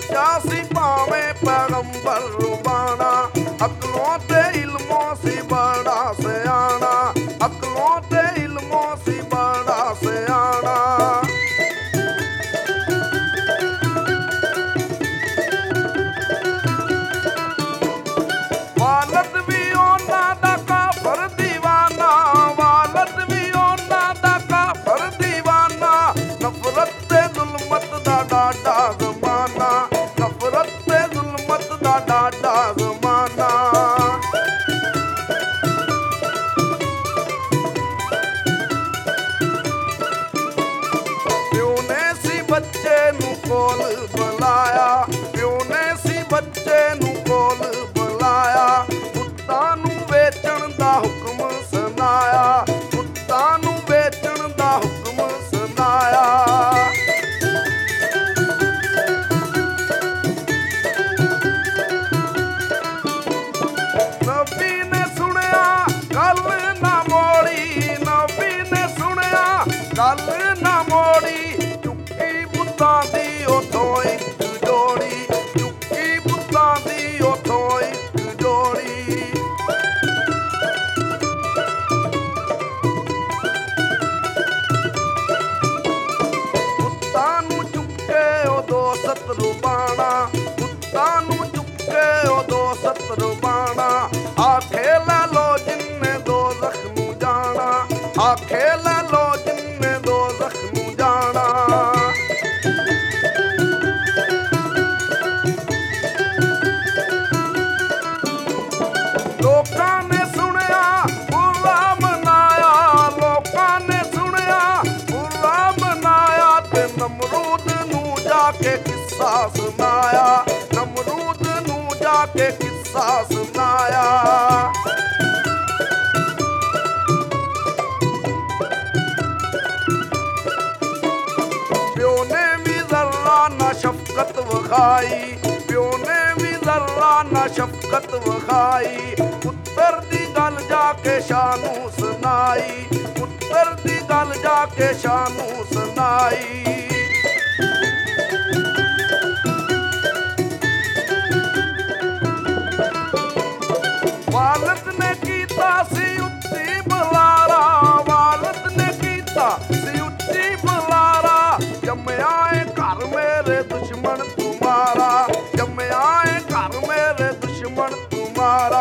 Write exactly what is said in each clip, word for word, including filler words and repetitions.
सच्चा सी पावे पैगंबर रुबाना, अकलों ते इल्मों सी बड़ा सयाना, अकलों ते इल्मों सी बड़ा सयाना। वालद भी ओना दा काफर दीवाना, वालद भी ओना दा काफर दीवाना, नफरत ते जुल्मत दा डाडा ज़माना, नफरत ते जुल्मत दा डाडा ज़माना। प्यो ने सी बच्चे नू कोल बुलाया, प्यो ने सी बच्चे नू कोल बुलाया, पुत्तां नू वेचण दा हुक्म सुनाया, पुत्तां नू वेचण दा हुक्म सुनाया। नबी ने सुनिया गल ना मोड़ी, नबी ने सुनिया गल ना मोड़ी, चुक्की बुत्तां दी उथों इक जोड़ी, चुक्की बुत्तां दी उथों इक जोड़ी। पुत्तां नू चुके ओ दो सत रुबाना, पुत्तां नू चुके ओ दो सत रुबाना, आखे लै लो जिन्ने दो जख्म जाना, आखे लै लो जिन्ने दो जख्म जाना। लोकां ने सुनिया बुरा मनाया, लोकां ने सुनिया बुरा मनाया, ते नमरूद नू जाके किस्सा सुनाया, नमरूद नू जाके किस्सा सुनाया। प्यो ने भी जर्रा ना शफकत वखाई, प्यो ने भी जर्रा ना शफकत वखाई, पुत्तर दी गल जाके शानू सुनाई, पुत्तर दी गल जाके शानू सुनाई। वालद ने कीता सी उच्ची बुलारा, वालद ने कीता सी उच्ची बुलारा, जम्मया है घर मेरे दुश्मन तुम्हारा, जम्मया है घर मेरे दुश्मन तुम्हारा।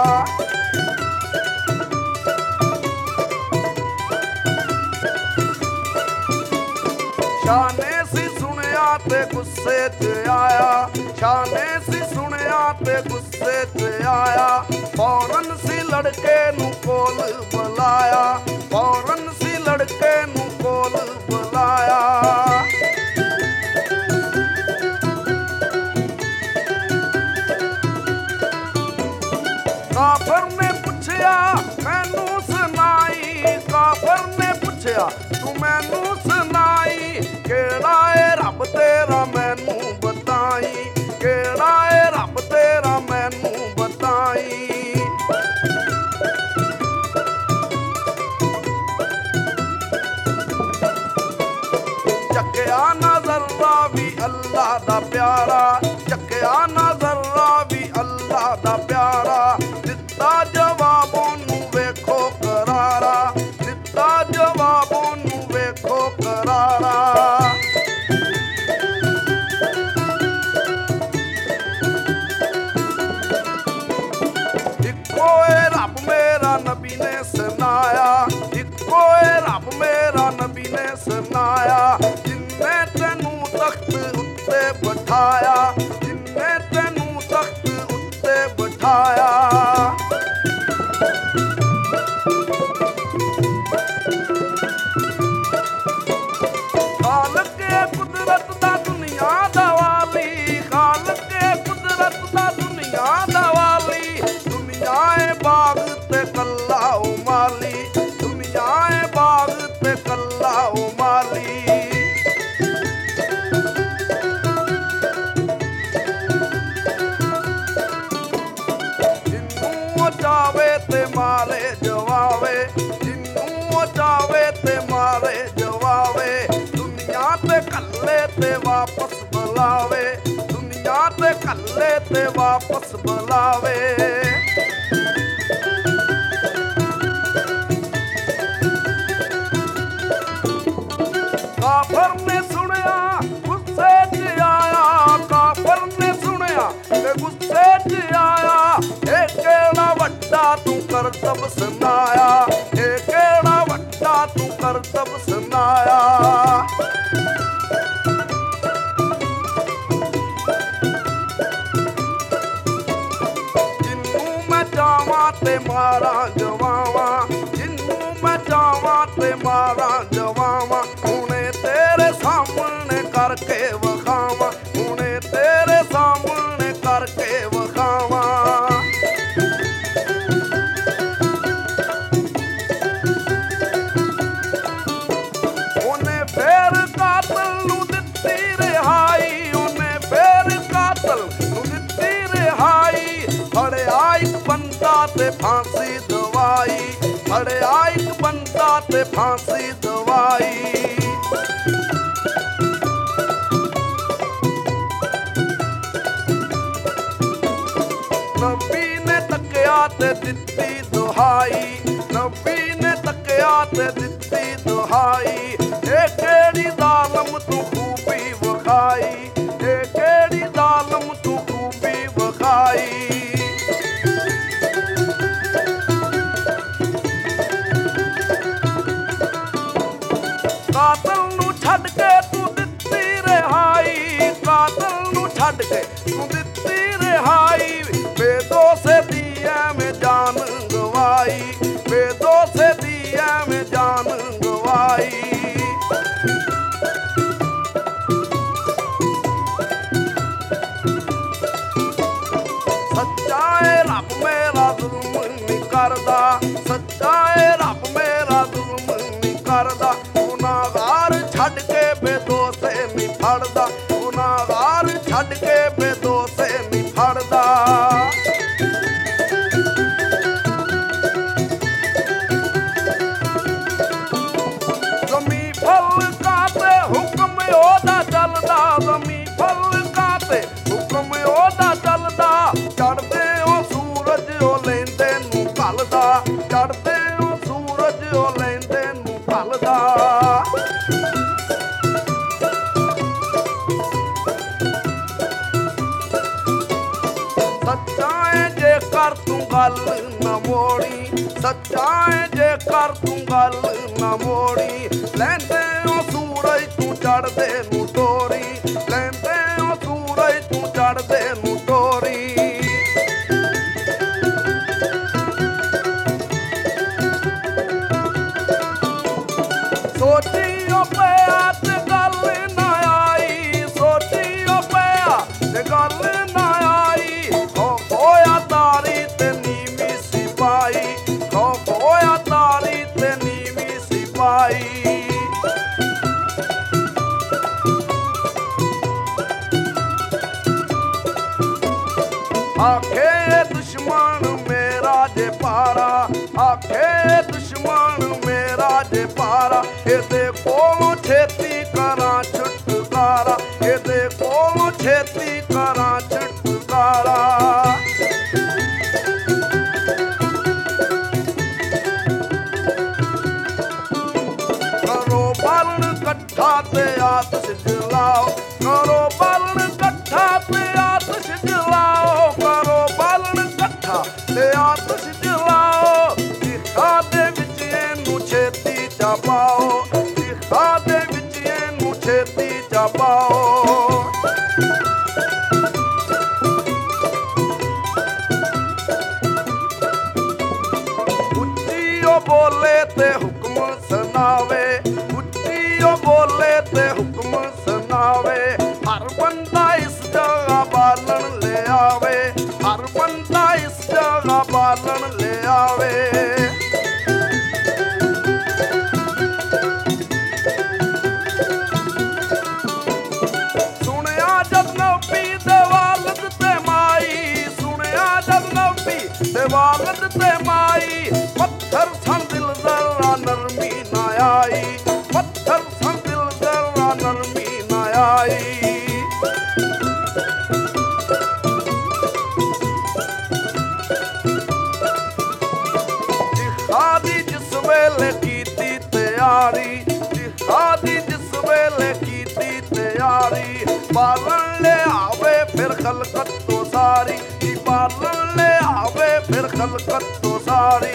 शाने सी सुनिया ते गुस्से च आया, शाने सी सुनिया ते गुस्से च आया, फौरन सी लड़के नू कोल बुलाया, फौरन सी लड़के नू कोल बुलाया। काफर ने पुछया मैनू सुनाई, काफर ने पुछया तू मैनू सुनाई, केड़ा है रब तेरा मैनू बताई, केड़ा है रब तेरा मैनू बताई। चक्या ना जर्रा भी अल्लाह दा प्यारा, चक्या ना जर्रा भी अल्लाह दा प्यारा, दिता जवाबों नू वेखो करारा, दिता जवाबों नू वेखो करारा। इक्को ए रब मेरा नबी ने सुनाया, इक्को ए रब मेरा नबी ने सुनाया, जिन्ने तेनू तख्त उत्ते बिठाया, जिन्ने तेनू तख्त उत्ते बिठाया। खालक ए कुदरत दा दुनिया दा वाली, खालक ए कुदरत दा दुनिया दा वाली, दुनिया ए बाग ते कल्ला ओ माली, दुनिया ए बाग ते कल्ला ओ माली। जिन्नू चावे ते मारे जवावे, जिन्नू चावे ते मारे जवावे, दुनिया ते कल्ले ते वापस बुलावे, दुनिया ਤੇ ਕੱਲੇ ਤੇ ਵਾਪਸ ਬੁਲਾਵੇ। ਕਾਫਰ ਨੇ ਸੁਣਿਆ ਗੁੱਸੇ 'ਚ ਆਇਆ, ਕਾਫਰ ਨੇ ਸੁਣਿਆ ਤੇ ਗੁੱਸੇ 'ਚ ਆਇਆ। ਇਹ ਕਿਹੜਾ ਵੱਡਾ ਤੂੰ ਕਰਤੱਬ ਸੁਣਾਇਆ, ਇਹ ਕਿਹੜਾ ਵੱਡਾ ਤੂੰ ਕਰਤੱਬ ਸੁਣਾਇਆ। ਜਿੰਨੂੰ ਮੈਂ ਚਾਵਾਂ ਤੇ ਮਾਰਾਂ ਜਵਾਵਾਂ, ਜਿੰਨੂੰ ਮੈਂ ਚਾਵਾਂ ਤੇ ਮਾਰਾਂ ਜਵਾਵਾਂ। ਹੁਣੇ ਤੇਰੇ ਸਾਹਮਣੇ ਕਰਕੇ ਵਿਖਾਵਾਂ, ਹੁਣੇ ਤੇਰੇ ਸਾਹਮਣੇ ਕਰਕੇ ਵਿਖਾਵਾਂ। ਉਹਨੇ ਫੇਰ ਕਾਤਲ ਨੂੰ ਦਿੱਤੀ ਰਿਹਾਈ, ਉਹਨੇ ਫੇਰ ਕਾਤਲ ਨੂੰ ਦਿੱਤੀ ਰਿਹਾਈ। ਫੜਿਆ ਇੱਕ ਬੰਦਾ ਤੇ ਫਾਂਸੀ ਦਵਾਈ, ਫੜਿਆ ਇੱਕ ਬੰਦਾ ਤੇ ਫਾਂਸੀ ਦਵਾਈ। ਨਬੀ ਨੇ ਤੱਕਿਆ ਤੇ ਦਿੱਤੀ ਦੁਹਾਈ, ਨਬੀ ਨੇ ਤੱਕਿਆ ਤੇ ਦਿੱਤੀ ਦੁਹਾਈ। ਇਹ ਕਿਹੜੀ ਜ਼ਾਲਮ ਤੂੰ ਖੂਬੀ ਵਿਖਾਈ, ਇਹ ਕਿਹੜੀ ਜ਼ਾਲਮ ਤੂੰ ਖੂਬੀ ਵਿਖਾਈ। ਕਾਤਲ ਨੂੰ ਛੱਡ ਕੇ ਤੂੰ ਦਿੱਤੀ ਰਿਹਾਈ, ਕਾਤਲ ਨੂੰ ਛੱਡ ਕੇ ਤੂੰ ਦਿੱਤੀ ਰਿਹਾਈ। ਬੇਦੋਸ਼ੇ ਦੀ ਐਵੇਂ ਜਾਨ ਗਵਾਈ, ਬੇਦੋਸ਼ੇ ਦੀ ਐਵੇਂ ਜਾਨ ਗਵਾਈ। ਸੱਚਾ ਏ ਰੱਬ ਮੇਰਾ ਜ਼ੁਲਮ ਨਹੀਂ ਕਰਦਾ, ਸੱਚਾ ਏ ਰੱਬ ਮੇਰਾ ਜ਼ੁਲਮ ਨਹੀਂ ਕਰਦਾ। ਗੁਨਾਹਗਾਰ ਛੱਡ ਕੇ ਬੇਦੋਸ਼ੇ ਨਹੀਂ ਫੜਦਾ, ਗੁਨਾਹਗਾਰ ਛੱਡ ਕੇ ਬੇਦੋਸ਼ੇ ਨਹੀਂ ਫੜਦਾ। ਜ਼ਮੀਂ ਫਲਕਾਂ ਤੇ ਹੁਕਮ ਉਹਦਾ ਚੱਲਦਾ, ਜ਼ਮੀਂ ਫਲਕਾਂ ਤੇ ਹੁਕਮ ਉਹਦਾ ਚੱਲਦਾ। ਚੜ੍ਹਦੇ ਉਹ ਸੂਰਜ ਉਹ ਲੈਂਦੇ ਨੂੰ ਘੱਲਦਾ, ਚੜ੍ਹਦੇ ਉਹ ਸੂਰਜ ਉਹ ਲੈਂਦੇ ਨੂੰ ਘੱਲਦਾ। ਸੱਚਾ ਏ ਜੇਕਰ ਤੂੰ ਗੱਲ ਨਾ ਮੋੜੀ, ਸੱਚਾ ਏ ਜੇਕਰ ਤੂੰ ਗੱਲ ਨਾ ਮੋੜੀ। ਲੈਂਦੇ ਉਹ ਸੂਰਜ ਤੂੰ ਚੜ੍ਹਦੇ ਨੂੰ ਟੋਰੀ, ਲੈਂਦੇ ਉਹ ਸੂਰਜ ਤੂੰ ਚੜ੍ਹਦੇ ਨੂੰ ਟੋਰੀ। ਸੋਚੀਓ ਪਿਆ ਤੇ ਗੱਲ ਨਾ ਆਈ, ਸੋਚੀਓ ਪਿਆ ਤੇ ਗੱਲ ਨਾ ਆਈ। ਖੌਫ ਹੋਇਆ ਤਾਰੀ ਤੇ ਨੀਵੀਂ ਸਿਪਾਹੀ, ਖੌਫ ਹੋਇਆ ਤਾਰੀ ਤੇ ਨੀਵੀਂ ਸਿਪਾਹੀ। ਆਖੇ ਦੁਸ਼ਮਣ ਮੇਰਾ ਜੇ ਪਾਰਾ, ਆਖੇ ਦੁਸ਼ਮਣ ਮੇਰਾ ਜੇ ਪਾਰਾ। ਇਹਦੇ ਕੋਲੋਂ ਛੇਤੀ ਕਰਾਂ ਛੁਟਕਾਰਾ, ਇਹਦੇ ਕੋਲੋਂ ਛੇਤੀ ਕਰਾਂ ਛੁਟਕਾਰਾ। ਕਰੋ ਬਾਲਣ ਇਕੱਠਾ ਤੇ ਆਤਿਸ਼ ਜਲਾਓ, ਕਰੋ ਬਾਲਣ ਇਕੱਠਾ ਤੇ ਆਤਿਸ਼ ਜਲਾਓ, ਕਰੋ ਬਾਲਣ ਇਕੱਠਾ ਤੇ ਆਤਿਸ਼ ਜਲਾਓ। ਚਿਖਾ ਦੇ ਵਿੱਚ ਇਹਨੂੰ ਛੇਤੀ ਚਾ ਪਾਓ, ਚਿਖਾ ਦੇ ਵਿੱਚ ਇਹਨੂੰ ਛੇਤੀ ਚਾ ਪਾਓ। ਉੱਚੀ ਉਹ ਬੋਲੇ ਤੇ ਹੁਕਮ ਸੁਣਾਵੇ, ਉੱਚੀ ਉਹ ਬੋਲੇ ਤੇ ਹੁਕਮ ਸੁਣਾਵੇ। ਹਰ ਬੰਦਾ ਇਸ ਜਗ੍ਹਾ ਬਾਲਣ ਲੈ ਆਵੇ, ਹਰ ਬੰਦਾ ਇਸ ਜਗ੍ਹਾ ਬਾਲਣ ਲੈ ਆਵੇ। ਸੁਣਿਆ ਜਦ ਨਬੀ ਦੇ ਵਾਲਦ ਤੇ ਮਾਈ, ਸੁਣਿਆ ਜਦ ਨਬੀ ਦੇ ਵਾਲਦ ਤੇ ਮਾਈ। ਪੱਥਰ ਸਨ ਦਿਲ ਜ਼ਰਾ ਨਰਮੀ ਨਾ ਆਈ, ਪੱਥਰ ਸਨ ਦਿਲ ਜ਼ਰਾ ਨਰਮੀ ਨਾ ਆਈ। पालन ले आवे फिर खलकत तो सारी, नी पालन ले आवे फिर खलकत तो सारी।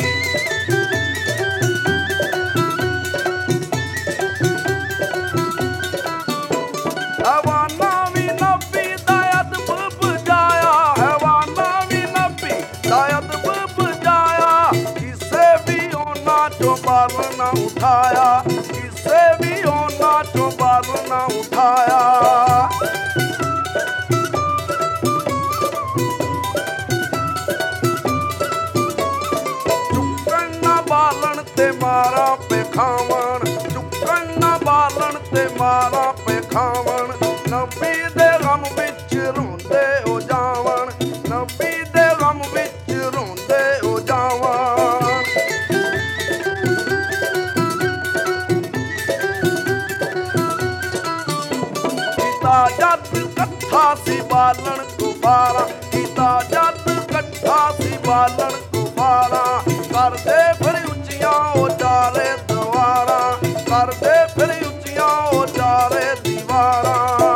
हैवाना भी नबी दायद बजाया, हैवाना भी नबी दायद बजाया, किसे भी होना जो बाल न उठाया, किसे भी होना जो बाल न उठाया। चुकन न बालन ते मारा पे खावन, चुकन न बालन ते मारा पे खावन, नबी दे गम विच रोंदे ओ जावन, नबी दे गम विच रोंदे ओ जावन। कीता जद कट्ठा सी बालन गुबारा, कीता जद कट्ठा सी बालन गुबारा, करदे फिर उच्चियां ओ चारे दीवारां, करदे फिर उच्चियां ओ चारे दीवारां।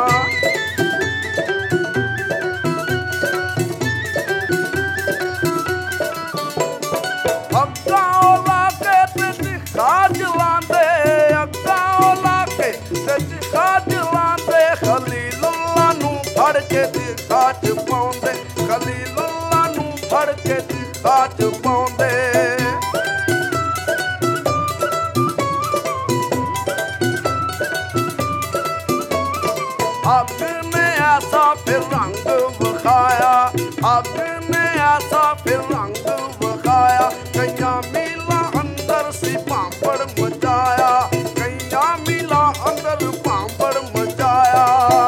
अग्गां ला के ते चिखा जलांदे, अग्गां ला के ते चिखा जलांदे, खलीलुल्लाह नूं फड़ के चिखा च पाउंदे, खलीलुल्लाह नूं फड़ के चिखा च पाउंदे। अग ने ऐसा फिर रंग विखाया, अग ने ऐसा फिर रंग विखाया, कईयां मीलां अंदर सी भांबड़ मचाया, कईयां मीलां अंदर भांबड़ मचाया।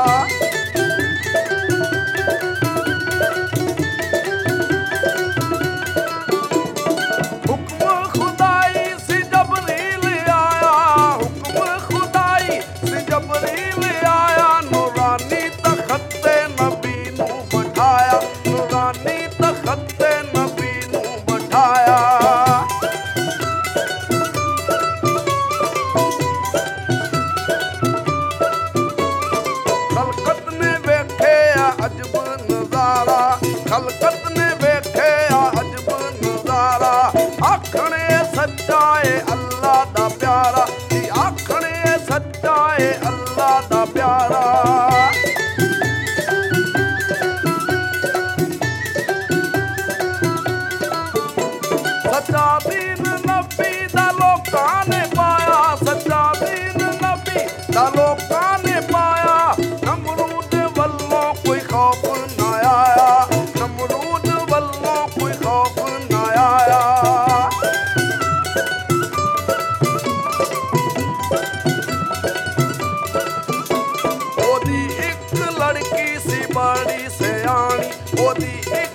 हुक्म खुदाई सी जबरील आया, हुक्म खुदाई सी जबरील आया, नूरानी तखते नबी नूं बिठाया, नूरानी तखते नबी नूं बिठाया। खलकत ने वेख्या अजब नजारा, खलकत ने वेख्या अजब नजारा, आखणे सच्चा ए अल्लाह दा प्यारा, जी आखणे सच्चा ए अल्लाह दा प्यारा। सच्चा दीन नबी दा लोकां ने पाया, सच्चा दीन नबी दा लोकां ने पाया, नमरूद वल्लों कोई खौफ ना आया, नमरूद वल्लों कोई खौफ ना आया। ओदी इक लड़की सी बड़ी सियाणी, ओदी